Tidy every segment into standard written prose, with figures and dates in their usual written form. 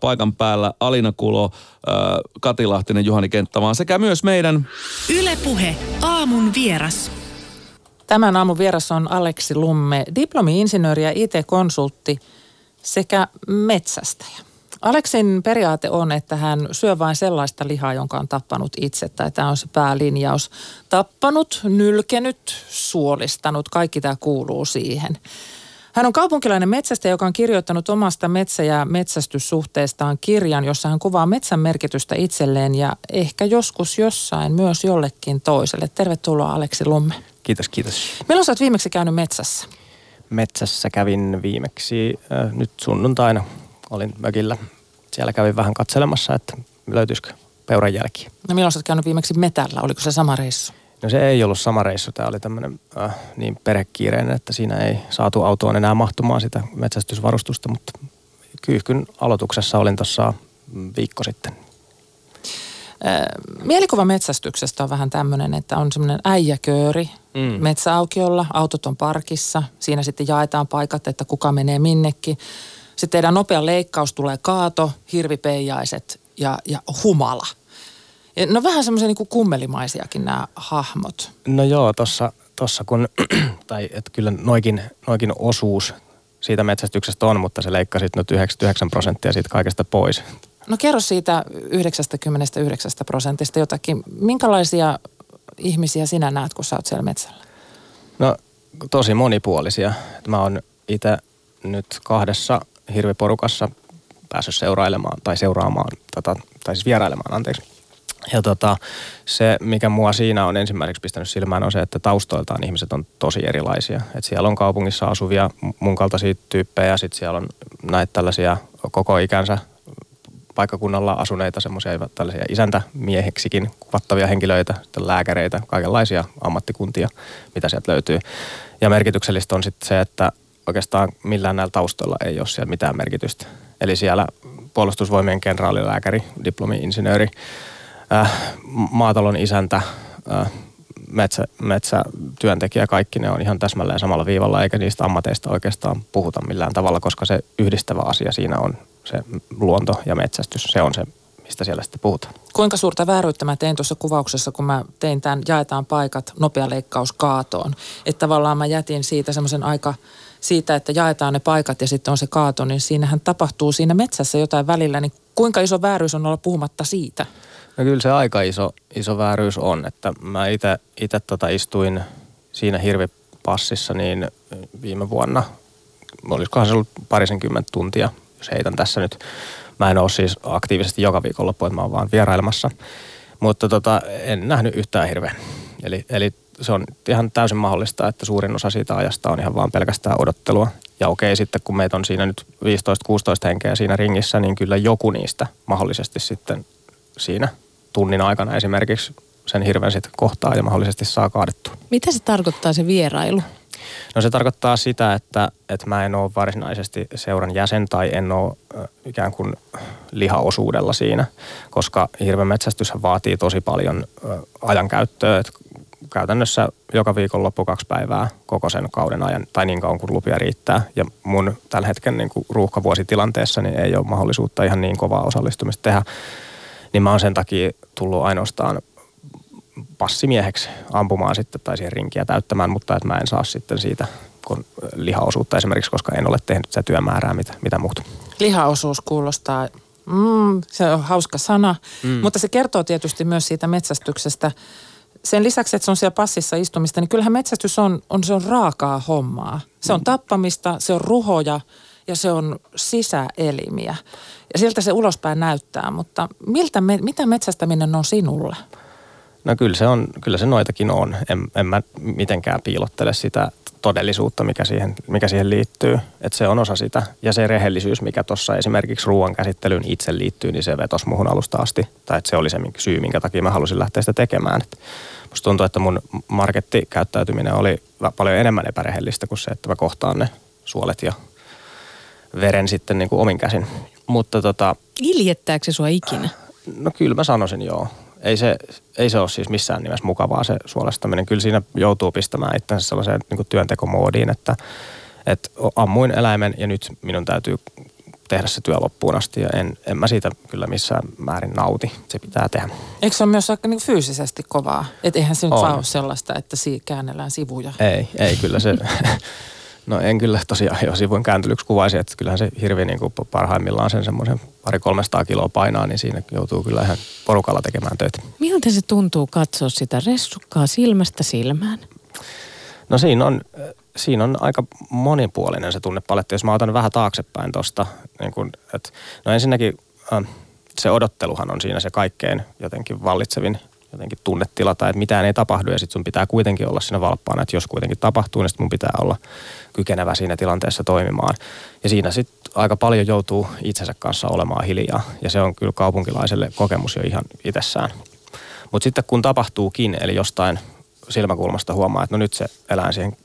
paikan päällä Alina Kulo, Kati Lahtinen, Juhani Kenttämaa sekä myös meidän Yle Puhe, aamun vieras. Tämän aamun vieras on Aleksi Lumme, diplomi-insinööri ja IT-konsultti sekä metsästäjä. Aleksin periaate on, että hän syö vain sellaista lihaa, jonka on tappanut itse, tai tämä on se päälinjaus. Tappanut, nylkenyt, suolistanut, kaikki tämä kuuluu siihen. Hän on kaupunkilainen metsästäjä, joka on kirjoittanut omasta metsä- ja metsästyssuhteestaan kirjan, jossa hän kuvaa metsän merkitystä itselleen ja ehkä joskus jossain myös jollekin toiselle. Tervetuloa Aleksi Lumme. Kiitos, kiitos. Milloin sä oot viimeksi käynyt metsässä? Metsässä kävin viimeksi nyt sunnuntaina. Olin mökillä. Siellä kävin vähän katselemassa, että löytyisikö peuran jälkiä. No milloin sä oot käynyt viimeksi metällä? Oliko se sama reissu? No se ei ollut sama reissu. Tämä oli tämmöinen niin perhekiireinen, että siinä ei saatu autoon enää mahtumaan sitä metsästysvarustusta, mutta Kyyhkyn aloituksessa olin tuossa viikko sitten. Mielikuva metsästyksestä on vähän tämmöinen, että on semmoinen äijäkööri metsäaukiolla, autot on parkissa, siinä sitten jaetaan paikat, että kuka menee minnekin. Sitten tehdään nopea leikkaus, tulee kaato, hirvipeijaiset ja humala. No vähän semmoisia niin kuin kummelimaisiakin nämä hahmot. No joo, tossa kun, tai että kyllä noikin osuus siitä metsästyksestä on, mutta se leikkasit nyt 99% siitä kaikesta pois. No kerro siitä 99% jotakin. Minkälaisia ihmisiä sinä näet, kun sä oot siellä metsällä? No tosi monipuolisia. Mä oon itse nyt 2 hirviporukassa päässyt seuraamaan, Ja se, mikä mua siinä on ensimmäiseksi pistänyt silmään, on se, että taustoiltaan ihmiset on tosi erilaisia. Et siellä on kaupungissa asuvia mun kaltaisia tyyppejä, sitten siellä on näitä tällaisia koko ikänsä paikkakunnalla asuneita semmoisia tällaisia isäntämieheksikin kuvattavia henkilöitä, lääkäreitä, kaikenlaisia ammattikuntia, mitä sieltä löytyy. Ja merkityksellistä on sitten se, että oikeastaan millään näillä taustoilla ei ole siellä mitään merkitystä. Eli siellä puolustusvoimien kenraalilääkäri, diplomi-insinööri, maatalon isäntä, metsätyöntekijä, kaikki ne on ihan täsmälleen samalla viivalla, eikä niistä ammateista oikeastaan puhuta millään tavalla, koska se yhdistävä asia siinä on se luonto ja metsästys. Se on se, mistä siellä sitten puhutaan. Kuinka suurta vääryyttä mä tein tuossa kuvauksessa, kun mä tein tämän jaetaan paikat, nopea leikkaus kaatoon. Että tavallaan mä jätin siitä semmoisen aika siitä, että jaetaan ne paikat ja sitten on se kaato, niin siinähän tapahtuu siinä metsässä jotain välillä. Niin kuinka iso vääryys on olla puhumatta siitä? No kyllä se aika iso vääryys on, että mä itse istuin siinä hirvipassissa niin viime vuonna, olisikohan se ollut 20 tuntia, jos heitän tässä nyt. Mä en ole siis aktiivisesti joka viikonloppu, että mä oon vaan vierailemassa, mutta en nähnyt yhtään hirveä. Eli se on ihan täysin mahdollista, että suurin osa siitä ajasta on ihan vaan pelkästään odottelua. Ja okei, sitten kun meitä on siinä nyt 15-16 henkeä siinä ringissä, niin kyllä joku niistä mahdollisesti sitten siinä tunnin aikana esimerkiksi sen hirven sitten kohtaa ja mahdollisesti saa kaadettua. Mitä se tarkoittaa se vierailu? No se tarkoittaa sitä, että mä en ole varsinaisesti seuran jäsen tai en ole ikään kuin lihaosuudella siinä, koska hirvenmetsästyshän vaatii tosi paljon ajankäyttöä. Et käytännössä joka viikonloppu 2 päivää koko sen kauden ajan, tai niin kauan kuin lupia riittää. Ja mun tällä hetken niin kuin ruuhkavuositilanteessa niin ei ole mahdollisuutta ihan niin kovaa osallistumista tehdä. Niin mä oon sen takia tullut ainoastaan passimieheksi ampumaan sitten tai siihen rinkiä täyttämään, mutta että mä en saa sitten siitä lihaosuutta esimerkiksi, koska en ole tehnyt sitä työmäärää, mitä muut. Lihaosuus kuulostaa, se on hauska sana, mutta se kertoo tietysti myös siitä metsästyksestä. Sen lisäksi, että se on siellä passissa istumista, niin kyllähän metsästys se on raakaa hommaa. Se on tappamista, se on ruhoja ja se on sisäelimiä. Ja siltä se ulospäin näyttää, mutta mitä metsästäminen on sinulle? No kyllä se noitakin on. En mä mitenkään piilottele sitä todellisuutta, mikä siihen liittyy. Että se on osa sitä. Ja se rehellisyys, mikä tuossa esimerkiksi ruoan käsittelyyn itse liittyy, niin se vetosi muhun alusta asti. Tai että se oli se syy, minkä takia mä halusin lähteä sitä tekemään. Et musta tuntuu, että mun markettikäyttäytyminen oli paljon enemmän epärehellistä kuin se, että mä kohtaan ne suolet ja veren sitten niin kuin omin käsin. Mutta Iljettääkö se sua ikinä? No kyllä mä sanoisin joo. Ei se ole siis missään nimessä mukavaa se suolastaminen. Kyllä siinä joutuu pistämään itsensä sellaiseen niin kuin työntekomoodiin, että ammuin eläimen ja nyt minun täytyy tehdä se työ loppuun asti ja en mä siitä kyllä missään määrin nauti. Se pitää tehdä. Eikö se ole myös aika niin fyysisesti kovaa? Että eihän se nyt vaan ole sellaista, että käännellään sivuja. Ei kyllä se, no en kyllä tosiaan jo sivujen kääntelyksi kuvaisi, että kyllähän se hirvi niin kuin parhaimmillaan sen semmoisen 200-300 kiloa painaa, niin siinä joutuu kyllä ihan porukalla tekemään töitä. Miltä se tuntuu katsoa sitä ressukkaa silmästä silmään? No siinä on aika monipuolinen se tunnepaletti. Jos mä otan vähän taaksepäin tuosta, niin no ensinnäkin se odotteluhan on siinä se kaikkein jotenkin vallitsevin jotenkin tunnetila, tai että mitään ei tapahdu ja sitten sun pitää kuitenkin olla siinä valppaana, että jos kuitenkin tapahtuu, niin sitten mun pitää olla kykenevä siinä tilanteessa toimimaan. Ja siinä sitten aika paljon joutuu itsensä kanssa olemaan hiljaa ja se on kyllä kaupunkilaiselle kokemus jo ihan itsessään. Mutta sitten kun tapahtuukin, eli jostain silmäkulmasta huomaa, että no nyt se eläin siihen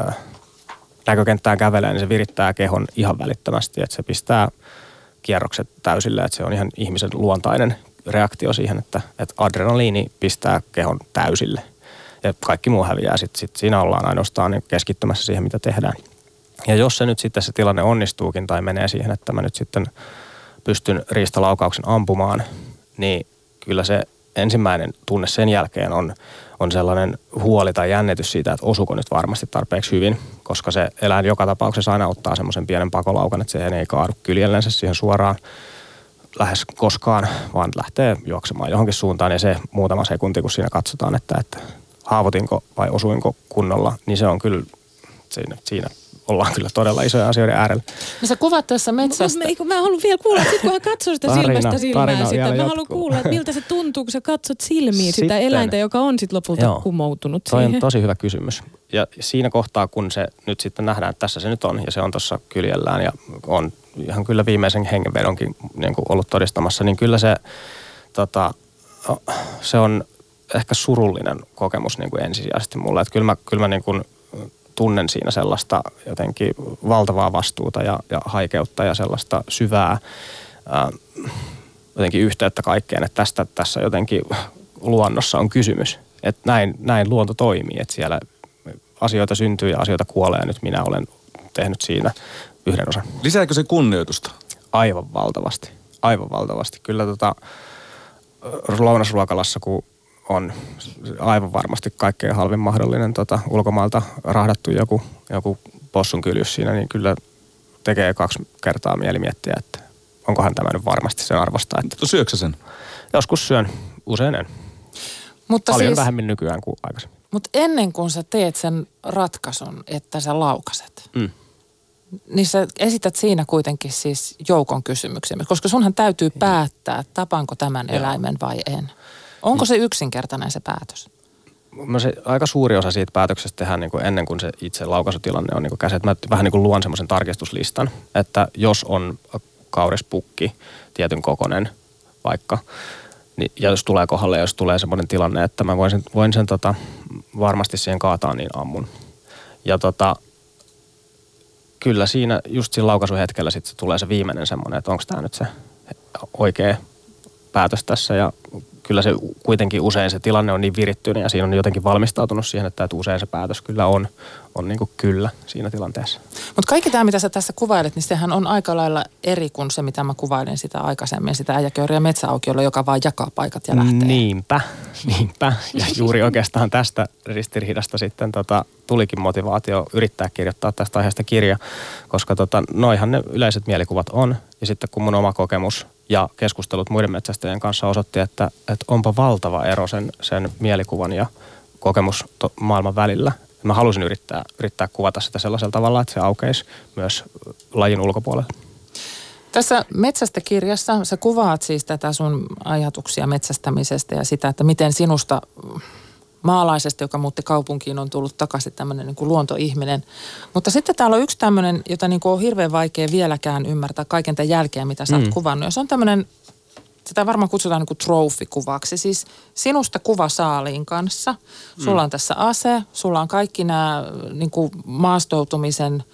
näkökenttään kävelee, niin se virittää kehon ihan välittömästi, että se pistää kierrokset täysille, että se on ihan ihmisen luontainen reaktio siihen, että adrenaliini pistää kehon täysille ja kaikki muu häviää. Sitten siinä ollaan ainoastaan niin keskittymässä siihen, mitä tehdään. Ja jos se nyt sitten se tilanne onnistuukin tai menee siihen, että mä nyt sitten pystyn riistalaukauksen ampumaan, niin kyllä se ensimmäinen tunne sen jälkeen on sellainen huoli tai jännitys siitä, että osuuko nyt varmasti tarpeeksi hyvin, koska se eläin joka tapauksessa aina ottaa semmoisen pienen pakolaukan, että se ei kaadu kyljellensä siihen suoraan lähes koskaan, vaan lähtee juoksemaan johonkin suuntaan ja se muutama sekunti, kun siinä katsotaan, että haavoitinko vai osuinko kunnolla, niin se on kyllä, siinä ollaan kyllä todella isoja asioiden äärellä. No sä kuvat tuossa metsästä. Mä haluan vielä kuulla, että kun hän katsoo sitä silmästä silmään sitä, mä haluan kuulla, että miltä se tuntuu, kun sä katsot silmiin sitä eläintä, joka on sitten lopulta kumoutunut siihen. Toi on tosi hyvä kysymys. Ja siinä kohtaa, kun se nyt sitten nähdään, että tässä se nyt on ja se on tuossa kyljellään ja on ihan kyllä viimeisen hengenvedonkin niin kuin ollut todistamassa, niin kyllä se on ehkä surullinen kokemus niin kuin ensisijaisesti mulle. Että kyllä mä niin kuin tunnen siinä sellaista jotenkin valtavaa vastuuta ja haikeutta ja sellaista syvää jotenkin yhteyttä kaikkeen, että tässä jotenkin luonnossa on kysymys. Että näin luonto toimii, että siellä asioita syntyy ja asioita kuolee ja nyt minä olen tehnyt siinä yhden osan. Lisääkö se kunnioitusta? Aivan valtavasti. Aivan valtavasti. Kyllä lounasruokalassa, kun on aivan varmasti kaikkein halvin mahdollinen ulkomailta rahdattu joku possun kyljys siinä, niin kyllä tekee 2 kertaa mieli miettiä, että onkohan tämä nyt varmasti sen arvosta. Mutta syöksä sen? Joskus syön, usein en. Mutta paljon siis, vähemmin nykyään kuin aikaisemmin. Mutta ennen kuin sä teet sen ratkaisun, että sä laukaset, niin sä esität siinä kuitenkin siis joukon kysymyksiä, koska sunhan täytyy päättää, tapanko tämän eläimen vai en. Onko se yksinkertainen se päätös? Aika suuri osa siitä päätöksestä tehdään niin kuin ennen kuin se itse laukaisutilanne on niin kuin käsi. Mä vähän niin kuin luon semmoisen tarkistuslistan, että jos on kaurispukki, tietyn kokoinen vaikka, niin, ja jos tulee kohdalle, jos tulee semmoinen tilanne, että mä voin sen varmasti siihen kaataa, niin ammun. Ja kyllä siinä just siinä laukaisuhetkellä sitten se tulee se viimeinen semmoinen, että onko tämä nyt se oikea päätös tässä ja kyllä se kuitenkin usein se tilanne on niin virittynyt ja siinä on jotenkin valmistautunut siihen, että usein se päätös kyllä on niin kuin kyllä siinä tilanteessa. Mutta kaikki tämä, mitä sä tässä kuvailet, niin sehän on aika lailla eri kuin se, mitä mä kuvailin sitä aikaisemmin, sitä äijäkööriä metsäaukiolla, joka vaan jakaa paikat ja lähtee. Niinpä. Ja juuri oikeastaan tästä ristiriidasta sitten tulikin motivaatio yrittää kirjoittaa tästä aiheesta kirja, koska noihan ne yleiset mielikuvat on. Ja sitten kun mun oma kokemus ja keskustelut muiden metsästäjien kanssa osoitti, että onpa valtava ero sen mielikuvan ja kokemus maailman välillä. Mä halusin yrittää kuvata sitä sellaisella tavalla, että se aukeisi myös lajin ulkopuolelle. Tässä Metsästä-kirjassa sä kuvaat siis tätä sun ajatuksia metsästämisestä ja sitä, että miten sinusta maalaisesta, joka muutti kaupunkiin, on tullut takaisin tämmöinen niin kuin luontoihminen. Mutta sitten täällä on yksi tämmöinen, jota niin kuin on hirveän vaikea vieläkään ymmärtää kaiken tämän jälkeen, mitä sä oot kuvannut. Ja se on tämmöinen, sitä varmaan kutsutaan niin kuin trophy-kuvaksi. Siis sinusta kuva saaliin kanssa. Sulla on tässä ase, sulla on kaikki nämä niin kuin maastoutumisen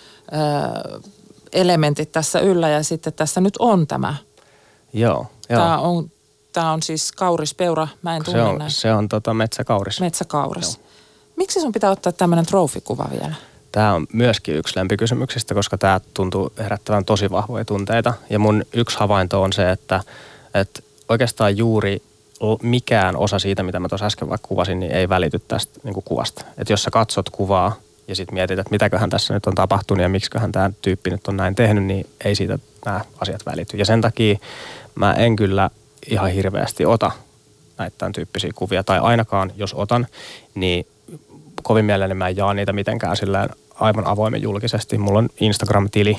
elementit tässä yllä ja sitten tässä nyt on tämä. Joo. Tämä on siis kaurispeura, mä en tunne näin. Se on metsäkauris. Metsäkauris. Joo. Miksi sun pitää ottaa tämmöinen trophy-kuva vielä? Tämä on myöskin yksi lempikysymyksistä, koska tämä tuntuu herättävän tosi vahvoja tunteita. Ja mun yksi havainto on se, että oikeastaan juuri mikään osa siitä, mitä mä tuossa äsken vaikka kuvasin, niin ei välity tästä niin kuin kuvasta. Että jos sä katsot kuvaa ja sitten mietit, että mitäköhän tässä nyt on tapahtunut ja miksiköhän tämä tyyppi nyt on näin tehnyt, niin ei siitä nämä asiat välity. Ja sen takia mä en kyllä ihan hirveästi ota näitä tämän tyyppisiä kuvia. Tai ainakaan, jos otan, niin kovin mielelläni mä en jaa niitä mitenkään silleen aivan avoimen julkisesti. Mulla on Instagram-tili,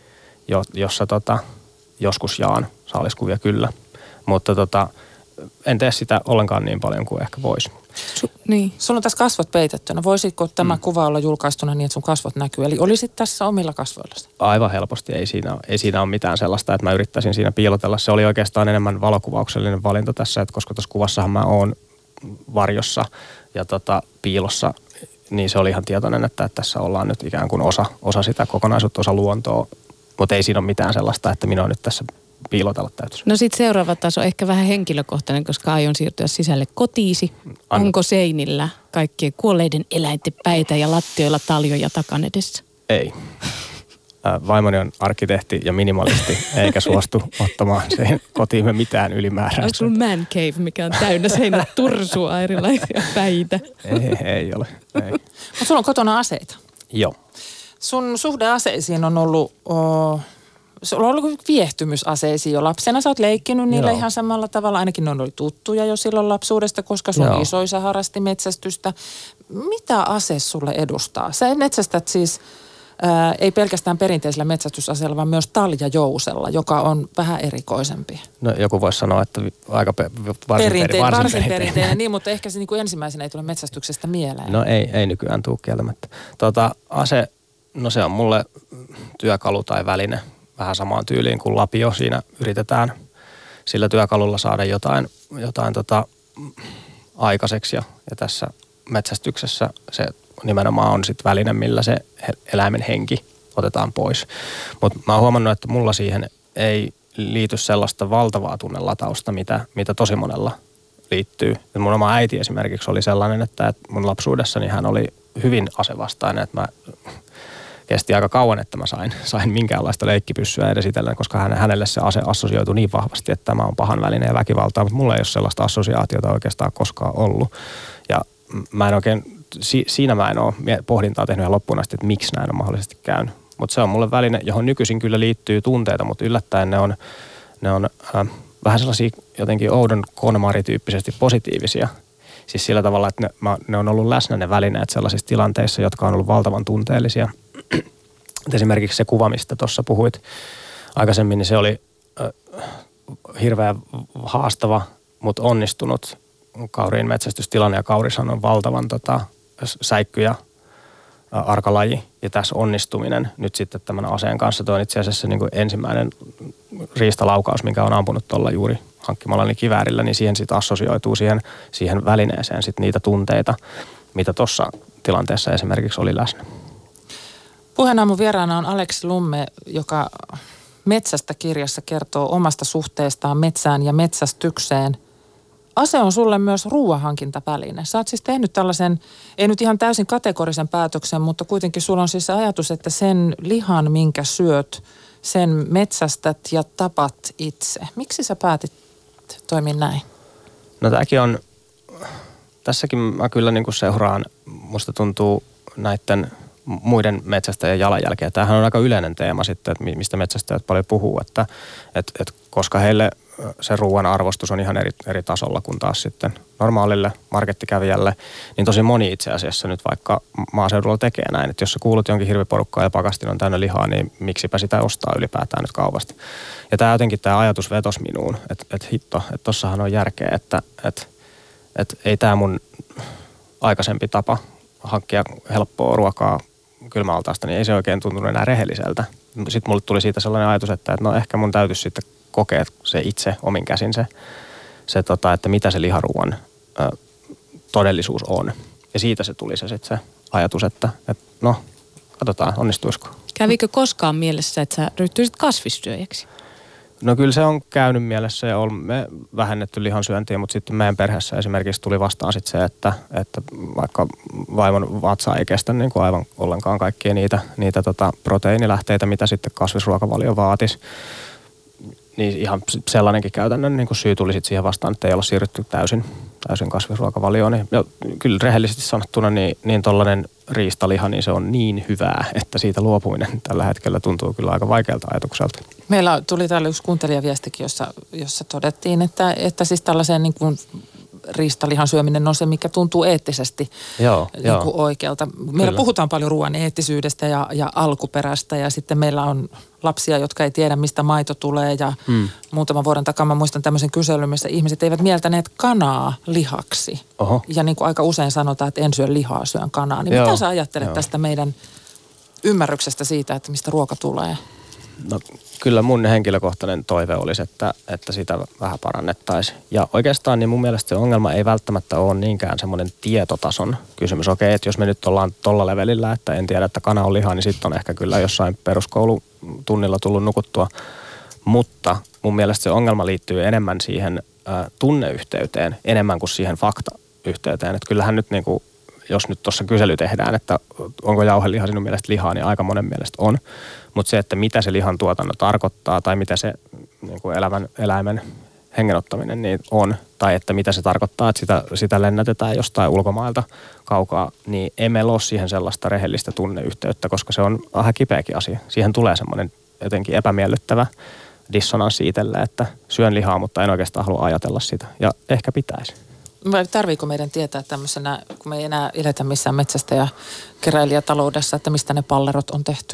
jossa joskus jaan saaliskuvia kyllä. Mutta en tee sitä ollenkaan niin paljon kuin ehkä voisi. Niin. Sulla on tässä kasvot peitettynä. Voisitko tämä kuva olla julkaistuna niin, että sun kasvot näkyy? Eli olisit tässä omilla kasvoillasi? Aivan helposti. Ei siinä ole mitään sellaista, että mä yrittäisin siinä piilotella. Se oli oikeastaan enemmän valokuvauksellinen valinta tässä, että koska tuossa kuvassahan mä oon varjossa ja piilossa, niin se oli ihan tietoinen, että tässä ollaan nyt ikään kuin osa sitä kokonaisuutta, osa luontoa. Mutta ei siinä ole mitään sellaista, että minä on nyt tässä piilotella täytyisi. No sitten seuraava taso ehkä vähän henkilökohtainen, koska aion siirtyä sisälle kotiisi. Onko seinillä kaikkien kuolleiden eläinten päitä ja lattioilla taljoja takan edessä? Ei. Vaimoni on arkkitehti ja minimalisti, eikä suostu ottamaan sen kotiimme mitään ylimääräistä. Onko sulla man cave, mikä on täynnä seinät tursua erilaisia päitä? Ei ole. Ei. Mutta sulla on kotona aseita. Joo. Sun suhde aseisiin on ollut... Sulla on ollut viehtymysaseisiin jo lapsena. Sä oot leikkinyt niillä ihan samalla tavalla. Ainakin ne oli tuttuja jo silloin lapsuudesta, koska sun isoisa harrasti metsästystä. Mitä ase sulle edustaa? Sä metsästät siis ei pelkästään perinteisellä metsästysaseella, vaan myös taljajousella, joka on vähän erikoisempi. No joku voisi sanoa, että aika varsin perinteinen. Niin, mutta ehkä se niin kuin ensimmäisenä ei tule metsästyksestä mieleen. No ei nykyään tule kieltämättä. Ase, no se on mulle työkalu tai väline. Vähän samaan tyyliin kuin lapio. Siinä yritetään sillä työkalulla saada jotain aikaiseksi. Ja tässä metsästyksessä se nimenomaan on sitten väline, millä se eläimen henki otetaan pois. Mutta mä oon huomannut, että mulla siihen ei liity sellaista valtavaa tunnelatausta, mitä tosi monella liittyy. Et mun oma äiti esimerkiksi oli sellainen, että mun lapsuudessani hän oli hyvin asevastainen, että mä kesti aika kauan, että mä sain minkäänlaista leikkipyssyä edes itselleni, koska hänelle se ase assosioitui niin vahvasti, että tämä on pahan väline ja väkivaltaa, mutta mulla ei ole sellaista assosiaatiota oikeastaan koskaan ollut. Ja mä en oikein, siinä mä en ole pohdintaa tehnyt ihan loppuun asti, että miksi näin on mahdollisesti käynyt. Mutta se on mulle väline, johon nykyisin kyllä liittyy tunteita, mutta yllättäen ne on vähän sellaisia jotenkin oudon konemarityyppisesti positiivisia. Siis sillä tavalla, että ne on ollut läsnä ne välineet sellaisissa tilanteissa, jotka on ollut valtavan tunteellisia. Esimerkiksi se kuva, mistä tuossa puhuit aikaisemmin, niin se oli hirveän haastava, mutta onnistunut kauriin metsästystilanne. Ja kaurishan on valtavan säikky ja arkalaji. Ja tässä onnistuminen nyt sitten tämän aseen kanssa, tuo on itse asiassa niin kuin ensimmäinen riistalaukaus, minkä on ampunut tuolla juuri hankkimallani kiväärillä, niin siihen sitten assosioituu siihen välineeseen sitten niitä tunteita, mitä tuossa tilanteessa esimerkiksi oli läsnä. Puheenaamun vieraana on Aleksi Lumme, joka Metsästä -kirjassa kertoo omasta suhteestaan metsään ja metsästykseen. Ase on sulle myös ruoanhankintaväline. Sä oot siis tehnyt tällaisen, ei nyt ihan täysin kategorisen päätöksen, mutta kuitenkin sulla on siis se ajatus, että sen lihan, minkä syöt, sen metsästät ja tapat itse. Miksi sä päätit toimia näin? No tässäkin mä kyllä niin kuin seuraan, musta tuntuu näiden muiden metsästäjien jalanjälkeä. Tämähän on aika yleinen teema sitten, että mistä metsästäjät paljon puhuu, että koska heille se ruoan arvostus on ihan eri tasolla kuin taas sitten normaalille markettikävijälle, niin tosi moni itse asiassa nyt vaikka maaseudulla tekee näin, että jos sä kuulut jonkin hirviporukkaan ja pakastin on täynnä lihaa, niin miksipä sitä ostaa ylipäätään nyt kaupasta. Ja tämä jotenkin tämä ajatus vetosi minuun, että hitto, että tossahan on järkeä, että ei tämä mun aikaisempi tapa hankkia helppoa ruokaa kylmäaltaasta, niin ei se oikein tuntunut enää rehelliseltä. Sitten mulle tuli siitä sellainen ajatus, että no ehkä mun täytyisi sitten kokea se itse omin käsin että mitä se liharuuan todellisuus on. Ja siitä se tuli se ajatus, että no katsotaan onnistuisiko. Kävikö koskaan mielessä, että sä ryhtyisit kasvissyöjäksi? No kyllä se on käynyt mielessä ja me vähennetty lihansyöntiä, mutta sitten meidän perheessä esimerkiksi tuli vastaan sitten se, että vaikka vaimon vatsa ei kestä niin kuin aivan ollenkaan kaikkia niitä proteiinilähteitä, mitä sitten kasvisruokavalio vaatisi. Niin ihan sellainenkin käytännön niin kuin syy tuli sitten siihen vastaan, että ei olla siirrytty täysin kasvisruokavalioon. Ja kyllä rehellisesti sanottuna niin tollainen riistaliha, niin se on niin hyvää, että siitä luopuminen tällä hetkellä tuntuu kyllä aika vaikealta ajatukselta. Meillä tuli täällä yksi kuuntelijaviestikin, jossa todettiin, että siis tällaisen niin kuin riistalihan syöminen on se, mikä tuntuu eettisesti niin kuin oikealta. Meillä puhutaan paljon ruoan eettisyydestä ja alkuperästä ja sitten meillä on lapsia, jotka ei tiedä, mistä maito tulee ja muutaman vuoden takaa mä muistan tämmöisen kyselyn, missä ihmiset eivät mieltäneet kanaa lihaksi. Oho. Ja niin kuin aika usein sanotaan, että en syö lihaa, syön kanaa. Niin mitä sä ajattelet tästä meidän ymmärryksestä siitä, että mistä ruoka tulee? No kyllä mun henkilökohtainen toive olisi, että sitä vähän parannettaisiin. Ja oikeastaan niin mun mielestä se ongelma ei välttämättä ole niinkään semmoinen tietotason kysymys. Okei, että jos me nyt ollaan tolla levelillä, että en tiedä, että kana on liha, niin sitten on ehkä kyllä jossain peruskoulutunnilla tullut nukuttua. Mutta mun mielestä se ongelma liittyy enemmän siihen tunneyhteyteen, enemmän kuin siihen faktayhteyteen. Että kyllähän nyt niin kuin, jos nyt tuossa kysely tehdään, että onko jauheliha sinun mielestä lihaa, niin aika monen mielestä on. Mutta se, että mitä se lihan tuotanto tarkoittaa tai mitä se niin kuin eläimen hengenottaminen niin on, tai että mitä se tarkoittaa, että sitä lennätetään jostain ulkomailta kaukaa, niin ei meillä ole siihen sellaista rehellistä tunneyhteyttä, koska se on vähän kipeäkin asia. Siihen tulee semmoinen jotenkin epämiellyttävä dissonanssi itselle, että syön lihaa, mutta en oikeastaan halua ajatella sitä. Ja ehkä pitäisi. Vai tarviiko meidän tietää tämmöisenä, kun me ei enää eletä missään metsästä ja keräilijätaloudessa, että mistä ne pallerot on tehty?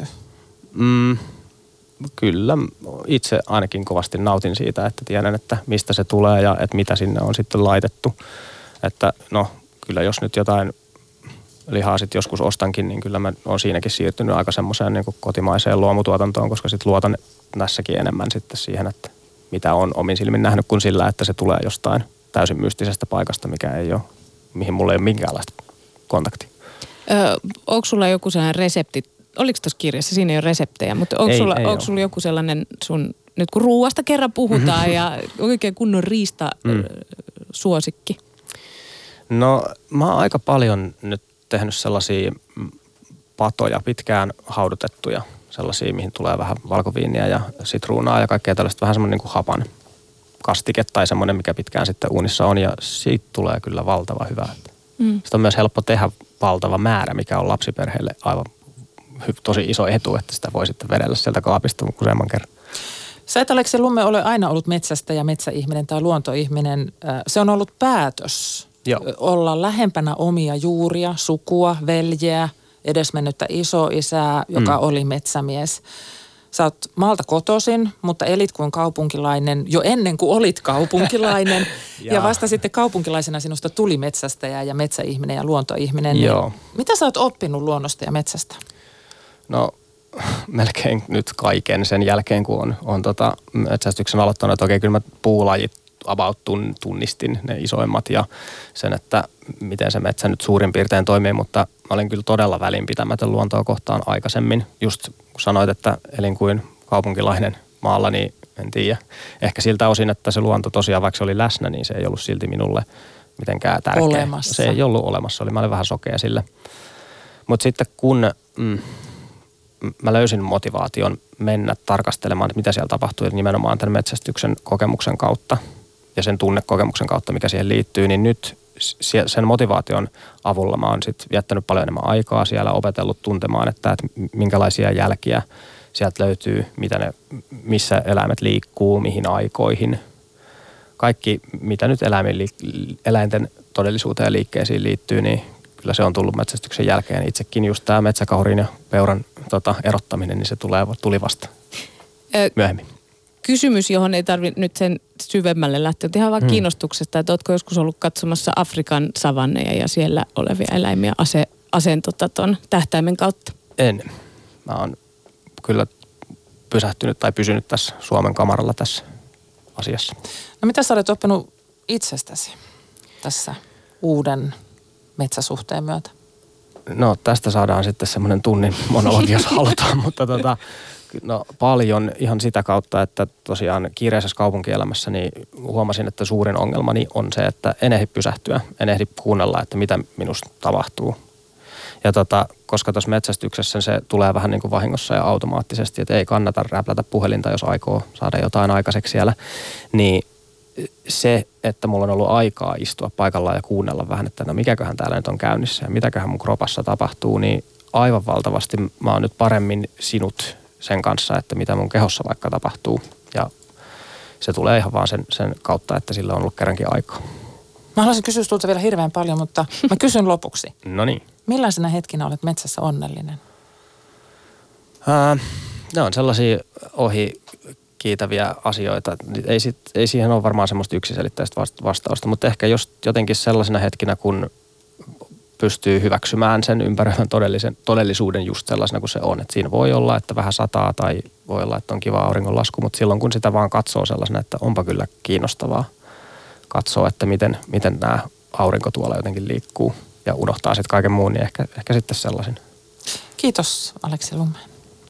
Kyllä. Itse ainakin kovasti nautin siitä, että tiedän, että mistä se tulee ja että mitä sinne on sitten laitettu. Että no, kyllä jos nyt jotain lihaa sitten joskus ostankin, niin kyllä mä oon siinäkin siirtynyt aika semmoiseen niin kuin kotimaiseen luomutuotantoon, koska sitten luotan tässäkin enemmän sitten siihen, että mitä on omin silmin nähnyt kuin sillä, että se tulee jostain täysin mystisestä paikasta, mihin mulla ei ole minkäänlaista kontaktia. Onko sulla joku sellainen resepti? Oliko tuossa kirjassa? Siinä ei ole reseptejä, mutta onko sulla joku sellainen sun, nyt kun ruuasta kerran puhutaan ja oikein kunnon riista-suosikki? No mä oon aika paljon nyt tehnyt sellaisia patoja, pitkään haudutettuja, sellaisia, mihin tulee vähän valkoviiniä ja sitruunaa ja kaikkea tällaista, vähän semmoinen niin kuin hapan kastike tai semmoinen, mikä pitkään sitten uunissa on ja siitä tulee kyllä valtava hyvä. Sitä on myös helppo tehdä valtava määrä, mikä on lapsiperheille aivan tosi iso etu, että sitä voi sitten vedellä sieltä kaapista useamman kerran. Sä et, Aleksi Lumme, ole aina ollut metsästä ja metsäihminen tai luontoihminen. Se on ollut päätös olla lähempänä omia juuria, sukua, veljeä, edesmennyttä isoisää, joka oli metsämies. Sä oot maalta kotoisin, mutta elit kuin kaupunkilainen jo ennen kuin olit kaupunkilainen. ja vasta sitten kaupunkilaisena sinusta tuli metsästäjä ja metsäihminen ja luontoihminen. Joo. Mitä sä oot oppinut luonnosta ja metsästä? No melkein nyt kaiken sen jälkeen, kun on metsästyksen aloittanut, että okei, kyllä mä puulajit about tunnistin ne isoimmat ja sen, että miten se metsä nyt suurin piirtein toimii, mutta mä olin kyllä todella välinpitämätön luontoa kohtaan aikaisemmin. Just kun sanoit, että elin kuin kaupunkilainen maalla, niin en tiedä. Ehkä siltä osin, että se luonto tosiaan, vaikka se oli läsnä, niin se ei ollut silti minulle mitenkään tärkeä. Olemassa. Se ei ollut olemassa, mä olin vähän sokea sille. Mutta sitten kun mä löysin motivaation mennä tarkastelemaan, että mitä siellä tapahtui nimenomaan tämän metsästyksen kokemuksen kautta ja sen tunnekokemuksen kautta, mikä siihen liittyy, niin nyt sen motivaation avulla mä oon sitten viettänyt paljon enemmän aikaa siellä, opetellut tuntemaan, että minkälaisia jälkiä sieltä löytyy, missä eläimet liikkuu, mihin aikoihin. Kaikki, mitä nyt eläinten todellisuuteen ja liikkeisiin liittyy, niin kyllä se on tullut metsästyksen jälkeen. Itsekin just tämä metsäkaurin ja peuran erottaminen, niin se tuli vasta myöhemmin. Kysymys, johon ei tarvitse nyt sen syvemmälle lähteä, ihan vaan kiinnostuksesta, että ootko joskus ollut katsomassa Afrikan savanneja ja siellä olevia eläimiä ton tähtäimen kautta? En. Mä oon kyllä pysähtynyt tai pysynyt tässä Suomen kamaralla tässä asiassa. No mitä sä olet oppinut itsestäsi tässä uuden metsäsuhteen myötä? No tästä saadaan sitten semmoinen tunnin monologi, jos halutaan, mutta No paljon ihan sitä kautta, että tosiaan kiireisessä kaupunkielämässä niin huomasin, että suurin ongelmani on se, että en ehdi pysähtyä, en ehdi kuunnella, että mitä minusta tapahtuu. Ja koska tuossa metsästyksessä se tulee vähän niin kuin vahingossa ja automaattisesti, että ei kannata räplätä puhelinta, jos aikoo saada jotain aikaiseksi siellä, niin se, että mulla on ollut aikaa istua paikallaan ja kuunnella vähän, että no mikäköhän täällä nyt on käynnissä ja mitäköhän mun kropassa tapahtuu, niin aivan valtavasti mä oon nyt paremmin sinut sen kanssa, että mitä mun kehossa vaikka tapahtuu. Ja se tulee ihan vaan sen kautta, että sillä on ollut kerrankin aikaa. Mä haluaisin kysyä sulta vielä hirveän paljon, mutta mä kysyn lopuksi. No niin. Millaisena hetkinä olet metsässä onnellinen? Ne on sellaisia ohi kiitäviä asioita. Ei siihen ole varmaan semmoista yksiselitteistä vastausta, mutta ehkä just jotenkin sellaisena hetkinä, kun pystyy hyväksymään sen ympäröivän todellisuuden just sellaisena kuin se on. Et siinä voi olla, että vähän sataa tai voi olla, että on kiva auringonlasku, mutta silloin kun sitä vaan katsoo sellaisena, että onpa kyllä kiinnostavaa katsoa, että miten nämä aurinko tuolla jotenkin liikkuu ja unohtaa sitten kaiken muun, niin ehkä sitten sellaisin. Kiitos Aleksi Lumme.